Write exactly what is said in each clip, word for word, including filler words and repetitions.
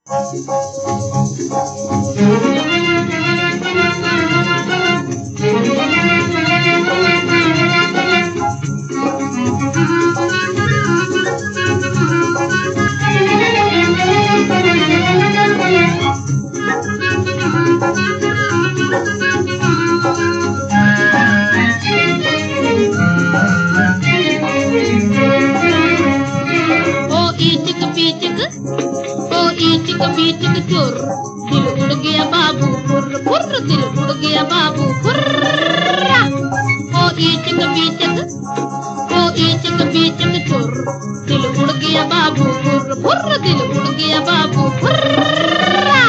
ईचक बीचक चुर, दिल उड़ गया बाबू फुर्र फुर्र, दिल उड़ गया बाबू फुर्रा। ओ ईचक बीचक, ओ ईचक बीचक चुर, दिल उड़ गया बाबू फुर्र फुर्र, दिल उड़ गया बाबू फुर्रा।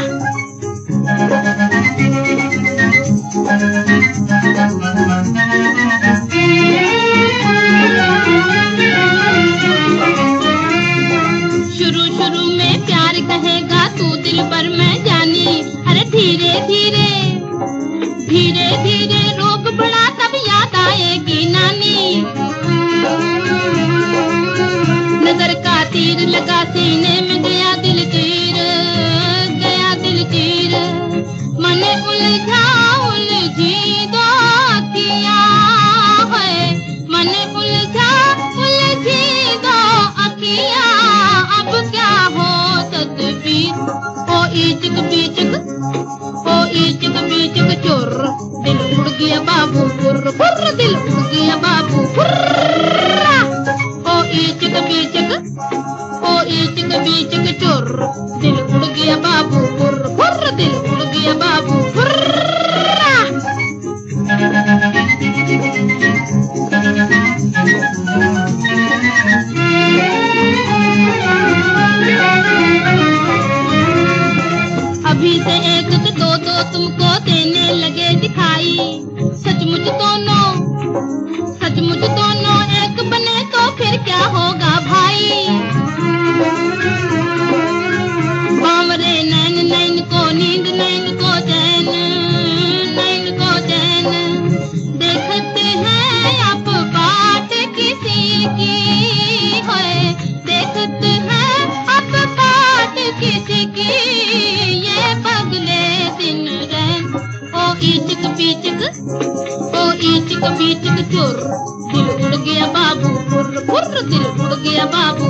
शुरू शुरू में प्यार कहेगा तू दिल पर मैं जानी, अरे धीरे धीरे धीरे धीरे रोग बढ़ा तब याद आएगी नानी। नजर का तीर लगा सीने में गया दिल चीर, गया दिल चीर। मन उलझा उलझी दो अखियां है, मन उलझा उलझी दो अखियां। अब क्या हो तदबीर, ओ ईचक बीचक, ओ ईचक बीचक चुर, दिल उड़ गया बाबू फुर्र फुर्र, दिल उड़ गया बाबू फुर्रा। ओ ईचक बीचक, ओ ईचक बीचक चुर, दिल उड़ गया बाबू फुर्र फुर्र, दिल उड़ गया बाबू फुर्रा। अभी से एक के दो दो तुमको देने लगे दिखाई, सचमुच दोनों, सचमुच दोनों एक बने तो फिर क्या होगा भाई। बावरे नैन नैन को नींद, नैन को चैन, नैन को चैन। देखते हैं अब बात किसी की है, देखते हैं अब बात किसी की। ये पगले दिन रैन, ओ ईचक बीचक, ओ ईचक बीचक चुर, दिल उड़ गया बाबू फुर्र फुर्र, दिल उड़ गया बाबू